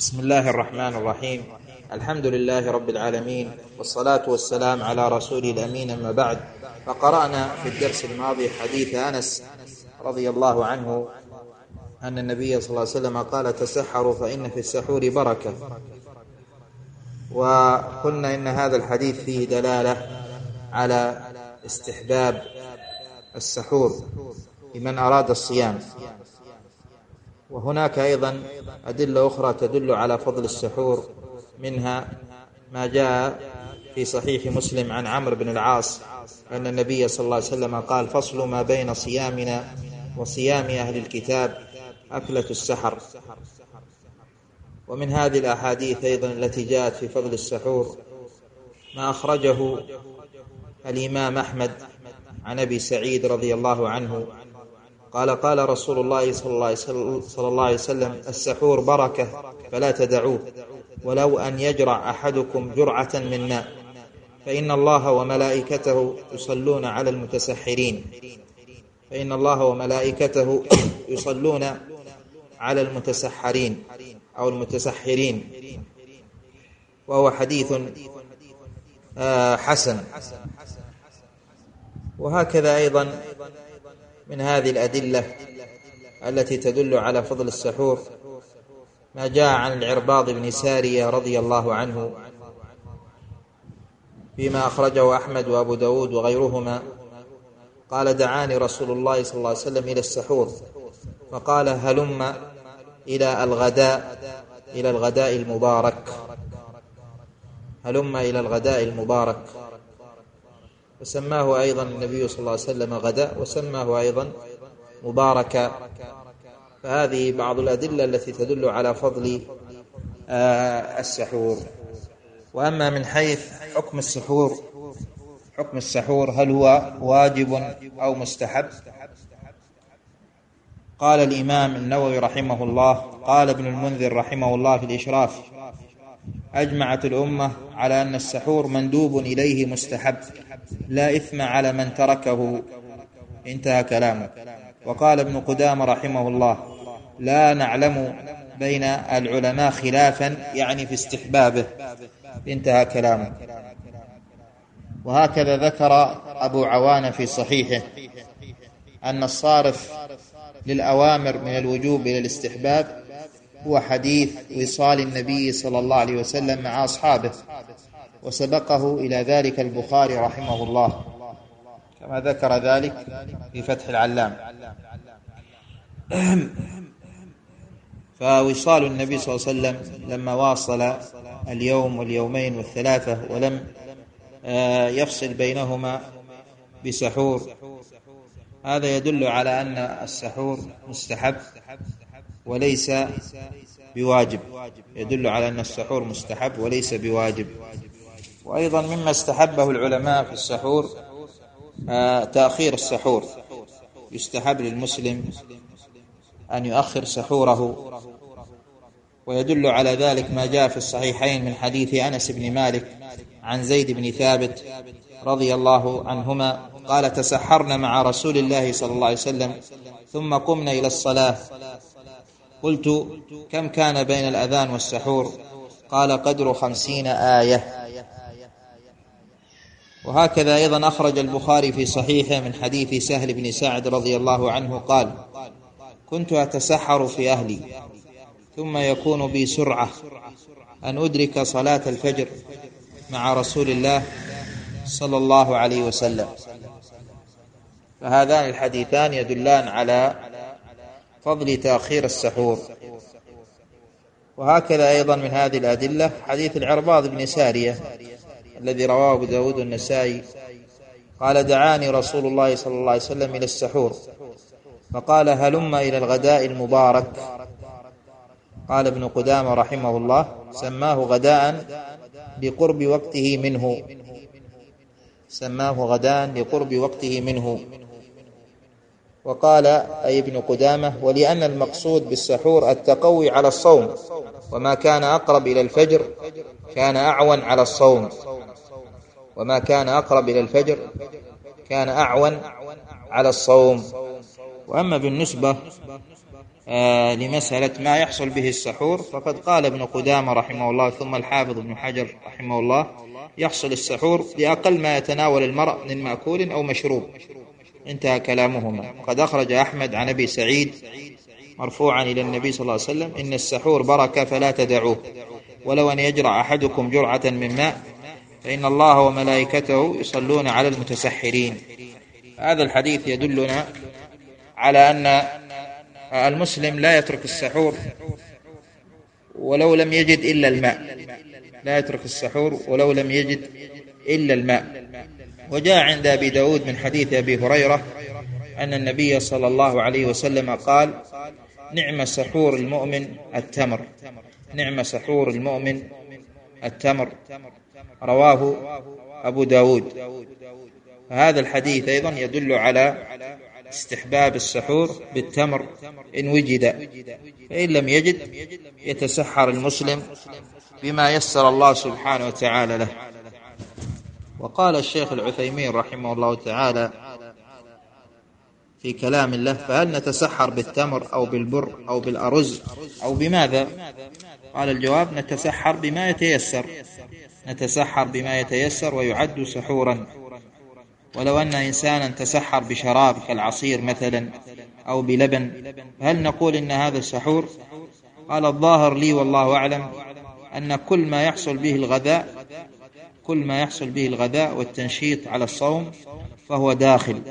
بسم الله الرحمن الرحيم. الحمد لله رب العالمين، والصلاة والسلام على رسول الأمين، أما بعد. فقرأنا في الدرس الماضي حديث أنس رضي الله عنه أن النبي صلى الله عليه وسلم قال: تسحروا فإن في السحور بركة. وقلنا إن هذا الحديث فيه دلالة على استحباب السحور لمن أراد الصيام، وهناك أيضا أدلة أخرى تدل على فضل السحور، منها ما جاء في صحيح مسلم عن عمرو بن العاص أن النبي صلى الله عليه وسلم قال: فصل ما بين صيامنا وصيام أهل الكتاب أكلة السحر. ومن هذه الأحاديث أيضا التي جاءت في فضل السحور ما أخرجه الإمام أحمد عن أبي سعيد رضي الله عنه قال: قال رسول الله صلى الله عليه وسلم: السحور بركة فلا تدعوه، ولو أن يجرع أحدكم جرعة من ماء، فإن الله وملائكته يصلون على المتسحرين، فإن الله وملائكته يصلون على المتسحرين أو المتسحرين. وهو حديث حسن. وهكذا أيضا من هذه الأدلة التي تدل على فضل السحور ما جاء عن العرباض بن سارية رضي الله عنه فيما أخرجه أحمد وأبو داود وغيرهما قال: دعاني رسول الله صلى الله عليه وسلم إلى السحور، فقال: هلم إلى الغداء المبارك، هلم إلى الغداء المبارك. وسماه أيضا النبي صلى الله عليه وسلم غداء، وسماه أيضا مباركا. فهذه بعض الأدلة التي تدل على فضل السحور. وأما من حيث حكم السحور هل هو واجب أو مستحب؟ قال الإمام النووي رحمه الله: قال ابن المنذر رحمه الله في الإشراف: أجمعت الأمة على أن السحور مندوب إليه مستحب، لا إثم على من تركه. انتهى كلامه. وقال ابن قدامة رحمه الله: لا نعلم بين العلماء خلافا، يعني في استحبابه. انتهى كلامه. وهكذا ذكر أبو عوانة في صحيحه أن الصارف للأوامر من الوجوب إلى الاستحباب هو حديث وصال النبي صلى الله عليه وسلم مع أصحابه، وسبقه إلى ذلك البخاري رحمه الله، كما ذكر ذلك في فتح العلام. فوصال النبي صلى الله عليه وسلم لما واصل اليوم واليومين والثلاثة ولم يفصل بينهما بسحور، هذا يدل على أن السحور مستحب وليس بواجب، يدل على أن السحور مستحب وليس بواجب. وأيضا مما استحبه العلماء في السحور تأخير السحور، يستحب للمسلم أن يؤخر سحوره. ويدل على ذلك ما جاء في الصحيحين من حديث أنس بن مالك عن زيد بن ثابت رضي الله عنهما قال: تسحرنا مع رسول الله صلى الله عليه وسلم ثم قمنا إلى الصلاة، قلت: كم كان بين الأذان والسحور؟ قال: قدر 50 آية. وهكذا أيضا أخرج البخاري في صحيحه من حديث سهل بن سعد رضي الله عنه قال: كنت أتسحر في أهلي، ثم يكون بي سرعة أن أدرك صلاة الفجر مع رسول الله صلى الله عليه وسلم. فهذان الحديثان يدلان على فضل تأخير السحور. وهكذا أيضا من هذه الأدلة حديث العرباض بن سارية الذي رواه أبو داود النسائي قال: دعاني رسول الله صلى الله عليه وسلم إلى السحور، فقال: هلم إلى الغداء المبارك. قال ابن قدامة رحمه الله: سماه غداء لقرب وقته منه، سماه غداء لقرب وقته منه. وقال أي ابن قدامة: ولأن المقصود بالسحور التقوي على الصوم، وما كان أقرب إلى الفجر كان أعون على الصوم، وما كان أقرب إلى الفجر كان أعون على الصوم. وأما بالنسبة لمسألة ما يحصل به السحور، فقد قال ابن قدامة رحمه الله ثم الحافظ ابن حجر رحمه الله: يحصل السحور بأقل ما يتناول المرء من مأكول أو مشروب. انتهى كلامهما. وقد أخرج أحمد عن أبي سعيد مرفوعا إلى النبي صلى الله عليه وسلم: إن السحور بركة فلا تدعوه، ولو أن يجرع أحدكم جرعة من ماء فإن الله وملائكته يصلون على المتسحرين. هذا الحديث يدلنا على أن المسلم لا يترك السحور ولو لم يجد إلا الماء، لا يترك السحور ولو لم يجد إلا الماء. وجاء عند أبي داود من حديث أبي هريرة أن النبي صلى الله عليه وسلم قال: نعم سحور المؤمن التمر، نعم سحور المؤمن التمر، رواه أبو داود. فهذا الحديث أيضا يدل على استحباب السحور بالتمر إن وجد، فإن لم يجد يتسحر المسلم بما يسر الله سبحانه وتعالى له. وقال الشيخ العثيمين رحمه الله تعالى في كلام له: فهل نتسحر بالتمر أو بالبر أو بالأرز أو بماذا؟ قال: الجواب: نتسحر بما يتيسر، نتسحر بما يتيسر ويعد سحورا. ولو أن إنسانا تسحر بشراب كالعصير مثلا أو بلبن، هل نقول إن هذا السحور؟ قال: الظاهر لي والله أعلم أن كل ما يحصل به الغذاء، كل ما يحصل به الغذاء والتنشيط على الصوم فهو داخل.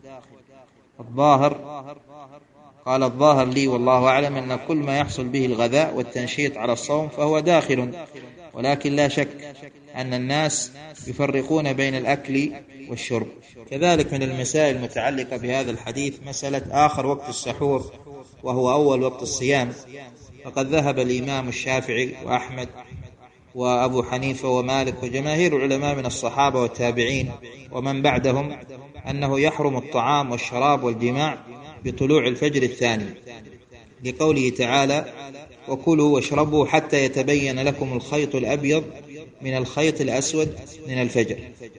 قال: الظاهر لي والله أعلم أن كل ما يحصل به الغذاء والتنشيط على الصوم فهو داخل، ولكن لا شك أن الناس يفرقون بين الأكل والشرب. كذلك من المسائل المتعلقة بهذا الحديث مسألة آخر وقت السحور وهو أول وقت الصيام. فقد ذهب الإمام الشافعي وأحمد وأبو حنيفة ومالك وجماهير العلماء من الصحابة والتابعين ومن بعدهم أنه يحرم الطعام والشراب والجماع بطلوع الفجر الثاني، لقوله تعالى: وكلوا واشربوا حتى يتبين لكم الخيط الأبيض من الخيط الأسود من الفجر.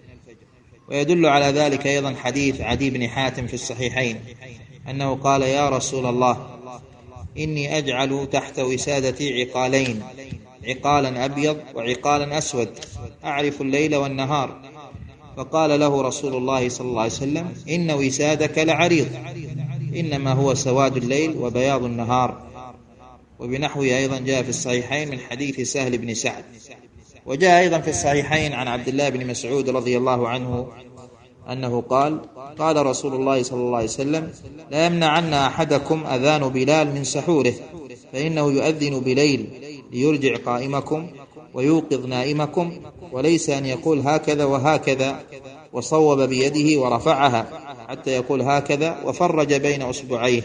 ويدل على ذلك أيضا حديث عدي بن حاتم في الصحيحين أنه قال: يا رسول الله، إني أجعل تحت وسادتي عقالين، عقالا أبيض وعقالا أسود، أعرف الليل والنهار. فقال له رسول الله صلى الله عليه وسلم: إن وسادك لعريض، إنما هو سواد الليل وبياض النهار. وبنحوه أيضا جاء في الصحيحين من حديث سهل بن سعد. وجاء أيضا في الصحيحين عن عبد الله بن مسعود رضي الله عنه أنه قال: قال رسول الله صلى الله عليه وسلم: لا يمنعن أحدكم أذان بلال من سحوره، فإنه يؤذن بليل ليرجع قائمكم ويوقظ نائمكم، وليس أن يقول هكذا وهكذا وصوب بيده ورفعها حتى يقول هكذا وفرج بين أصبعيه.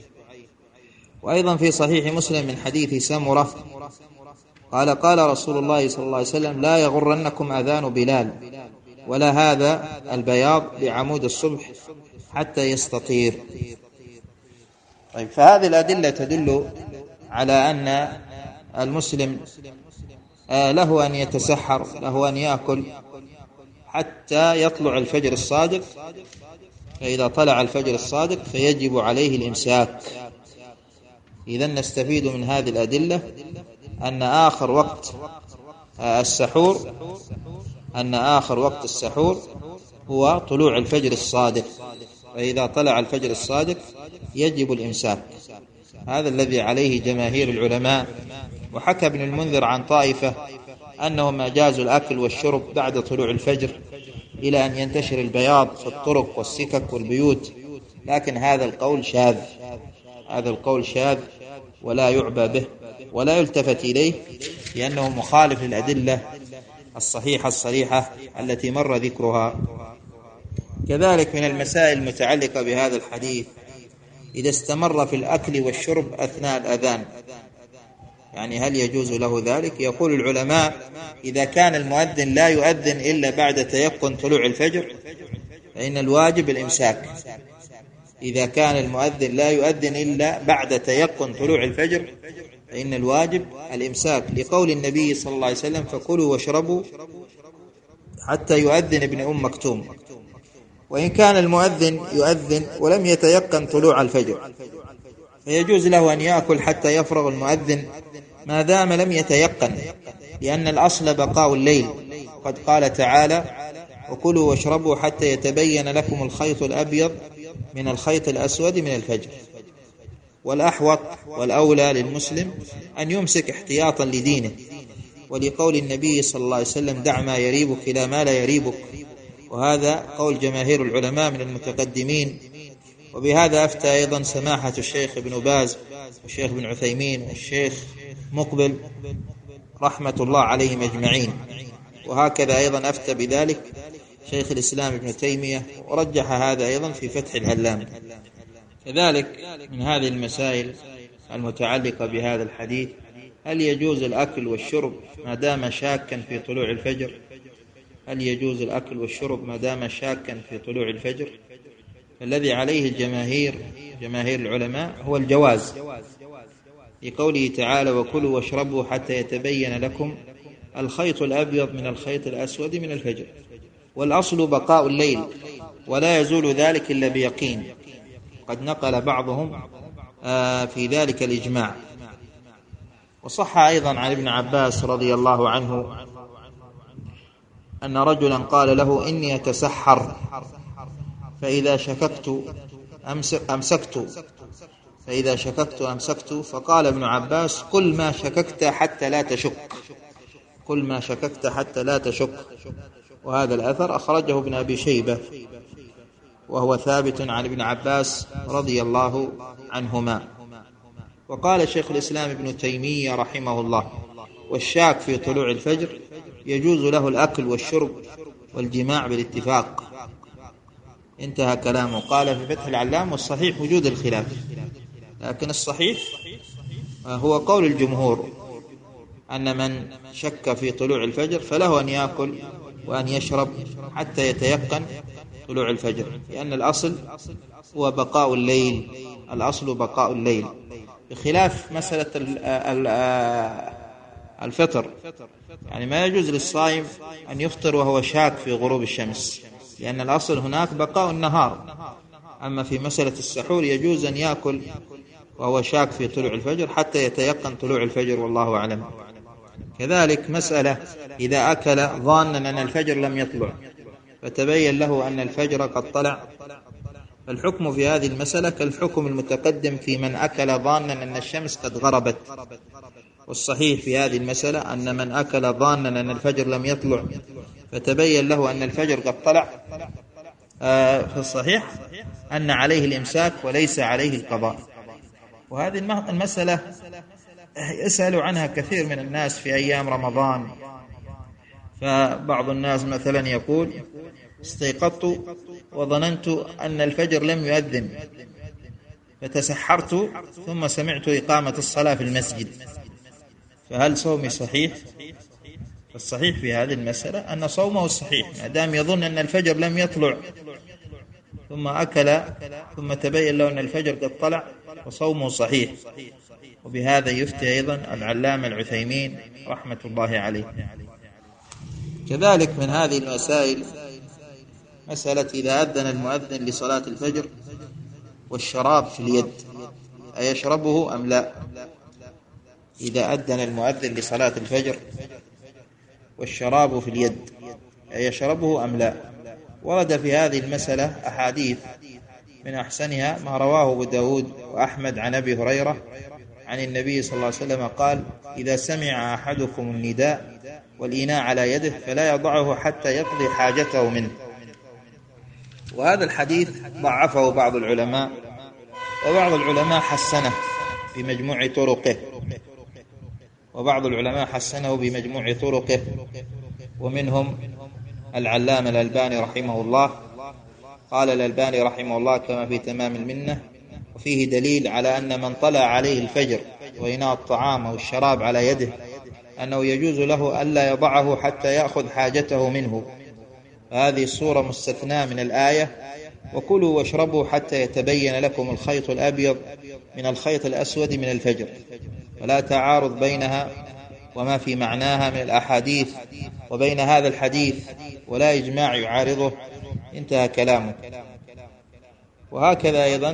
وأيضا في صحيح مسلم من حديث سمرة قال: قال رسول الله صلى الله عليه وسلم: لا يغرنكم أذان بلال ولا هذا البياض بعمود الصبح حتى يستطير. طيب، فهذه الأدلة تدل على أن المسلم له أن يتسحر، له أن يأكل حتى يطلع الفجر الصادق، فإذا طلع الفجر الصادق فيجب عليه الإمساك. إذن نستفيد من هذه الأدلة أن آخر وقت السحور هو طلوع الفجر الصادق، فإذا طلع الفجر الصادق يجب الإمساك. هذا الذي عليه جماهير العلماء. وحكى ابن المنذر عن طائفة أنهم أجازوا الأكل والشرب بعد طلوع الفجر إلى أن ينتشر البياض في الطرق والسكك والبيوت، لكن هذا القول شاذ ولا يعبى به ولا يلتفت إليه، لأنه مخالف للأدلة الصحيحة الصريحة التي مر ذكرها. كذلك من المسائل المتعلقة بهذا الحديث إذا استمر في الأكل والشرب أثناء الأذان، يعني هل يجوز له ذلك؟ يقول العلماء: إذا كان المؤذن لا يؤذن إلا بعد تيقن طلوع الفجر فإن الواجب الإمساك. إذا كان المؤذن لا يؤذن إلا بعد تيقن طلوع الفجر فإن الواجب الإمساك، لقول النبي صلى الله عليه وسلم: فكلوا واشربوا حتى يؤذن ابن أم مكتوم. وإن كان المؤذن يؤذن ولم يتيقن طلوع الفجر فيجوز له أن يأكل حتى يفرغ المؤذن ما دام لم يتيقن، لأن الأصل بقاء الليل. قد قال تعالى: وكلوا واشربوا حتى يتبين لكم الخيط الأبيض من الخيط الأسود من الفجر. والأحوط والأولى للمسلم أن يمسك احتياطا لدينه، ولقول النبي صلى الله عليه وسلم: دع ما يريبك إلى ما لا يريبك. وهذا قول جماهير العلماء من المتقدمين. وبهذا أفتى أيضا سماحة الشيخ ابن باز والشيخ ابن عثيمين والشيخ مقبل رحمة الله عليهم أجمعين. وهكذا أيضا أفتى بذلك شيخ الإسلام ابن تيمية، ورجح هذا أيضا في فتح العلام. كذلك من هذه المسائل المتعلقة بهذا الحديث: هل يجوز الأكل والشرب ما دام شاكا في طلوع الفجر؟ هل يجوز الأكل والشرب ما دام شاكا في طلوع الفجر؟ الذي عليه جماهير العلماء هو الجواز، لقوله تعالى: وكلوا واشربوا حتى يتبين لكم الخيط الأبيض من الخيط الأسود من الفجر. والأصل بقاء الليل، ولا يزول ذلك إلا بيقين. قد نقل بعضهم في ذلك الإجماع. وصح أيضا عن ابن عباس رضي الله عنه أن رجلا قال له: إني أتسحر، فإذا شككت أمسكت. فقال ابن عباس: كل ما شككت حتى لا تشك، كل ما شككت حتى لا تشك. وهذا الأثر أخرجه ابن أبي شيبة، وهو ثابت عن ابن عباس رضي الله عنهما. وقال شيخ الإسلام ابن تيمية رحمه الله: والشاك في طلوع الفجر يجوز له الأكل والشرب والجماع بالاتفاق. انتهى كلامه. قال في فتح العلام: والصحيح وجود الخلاف، لكن الصحيح هو قول الجمهور أن من شك في طلوع الفجر فله أن يأكل وأن يشرب حتى يتيقن طلوع الفجر، لأن الأصل هو بقاء الليل، الأصل بقاء الليل، بخلاف مسألة الفطر. يعني ما يجوز للصائم أن يفطر وهو شاك في غروب الشمس، لأن الأصل هناك بقاء النهار. أما في مسألة السحور يجوز أن يأكل وهو شاك في طلوع الفجر حتى يتيقن طلوع الفجر، والله أعلم. كذلك مسألة إذا أكل ظانا أن الفجر لم يطلع فتبين له أن الفجر قد طلع، فالحكم في هذه المسألة كالحكم المتقدم في من أكل ظانا أن الشمس قد غربت. والصحيح في هذه المسألة أن من أكل ظانا أن الفجر لم يطلع فتبين له أن الفجر قد طلع، في الصحيح أن عليه الإمساك وليس عليه القضاء. وهذه المسألة يسأل عنها كثير من الناس في أيام رمضان. فبعض الناس مثلا يقول: استيقظت وظننت أن الفجر لم يؤذن فتسحرت ثم سمعت إقامة الصلاة في المسجد، فهل صومي صحيح؟ فالصحيح في هذه المسألة أن صومه صحيح ما دام يظن أن الفجر لم يطلع ثم أكل ثم تبين له أن الفجر قد طلع، وصومه صحيح. وبهذا يفتي أيضا العلامة العثيمين رحمة الله عليه. كذلك من هذه المسائل مسألة إذا أذن المؤذن لصلاة الفجر والشراب في اليد أيشربه أم لا؟ إذا أذن المؤذن لصلاة الفجر والشراب في اليد أيشربه أم لا؟ ورد في هذه المسألة أحاديث، من أحسنها ما رواه أبو داود وأحمد عن أبي هريرة عن النبي صلى الله عليه وسلم قال: إذا سمع أحدكم النداء والإناء على يده فلا يضعه حتى يقضي حاجته منه. وهذا الحديث ضعفه بعض العلماء، وبعض العلماء حسنه بمجموع طرقه، ومنهم العلامة الألباني رحمه الله. قال الألباني رحمه الله كما في تمام المنة: وفيه دليل على أن من طلع عليه الفجر وإناء الطعام أو الشراب على يده أنه يجوز له ألا يضعه حتى يأخذ حاجته منه. هذه الصورة مستثناة من الآية: وكلوا واشربوا حتى يتبين لكم الخيط الأبيض من الخيط الأسود من الفجر، ولا تعارض بينها وما في معناها من الأحاديث وبين هذا الحديث، ولا إجماع يعارضه. انتهى كلامه. وهكذا أيضا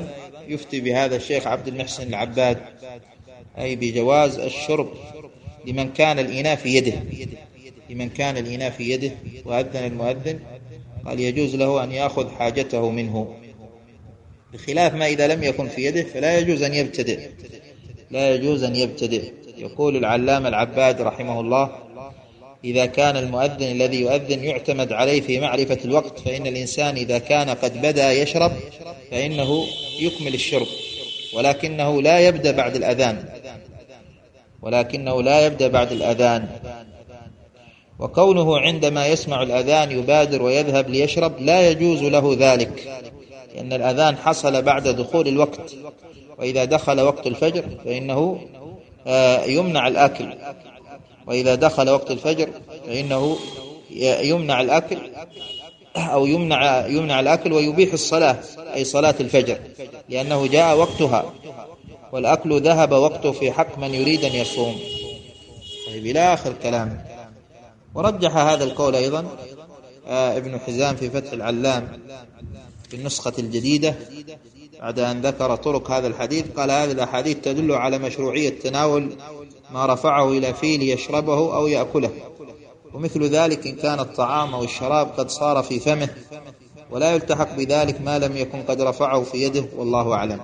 يفتي بهذا الشيخ عبد المحسن العباد، أي بجواز الشرب لمن كان الإناء في يده، لمن كان الإناء في يده وأذن المؤذن قال يجوز له أن يأخذ حاجته منه، بخلاف ما إذا لم يكن في يده فلا يجوز أن يبتدئ، لا يجوز أن يبتدئ. يقول العلامة العباد رحمه الله: إذا كان المؤذن الذي يؤذن يعتمد عليه في معرفة الوقت، فإن الإنسان إذا كان قد بدأ يشرب فإنه يكمل الشرب، ولكنه لا يبدأ بعد الأذان، ولكنه لا يبدأ بعد الأذان. وكونه عندما يسمع الأذان يبادر ويذهب ليشرب لا يجوز له ذلك، لأن الأذان حصل بعد دخول الوقت، وإذا دخل وقت الفجر فإنه يمنع الأكل، وإذا دخل وقت الفجر فإنه يمنع الأكل أو يمنع الأكل ويبيح الصلاة، أي صلاة الفجر، لأنه جاء وقتها، والأكل ذهب وقته في حق من يريد أن يصوم. طيب إلى آخر كلام. ورجح هذا القول أيضا ابن حزام في فتح العلام في النسخة الجديدة بعد أن ذكر طرق هذا الحديث، قال: هذه الأحاديث تدل على مشروعية تناول ما رفعه إلى فيه ليشربه أو يأكله، ومثل ذلك إن كان الطعام أو الشراب قد صار في فمه، ولا يلتحق بذلك ما لم يكن قد رفعه في يده، والله أعلم.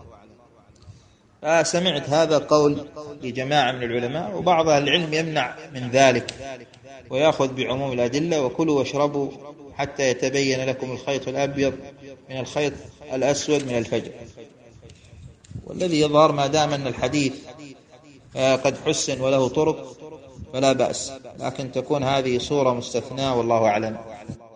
سمعت هذا قول لجماعة من العلماء، وبعض أهل العلم يمنع من ذلك ويأخذ بعموم الأدلة: وكلوا واشربوا حتى يتبين لكم الخيط الأبيض من الخيط الأسود من الفجر. والذي يظهر ما دام أن الحديث قد حسن وله طرق فلا بأس، لكن تكون هذه صورة مستثناة، والله أعلم.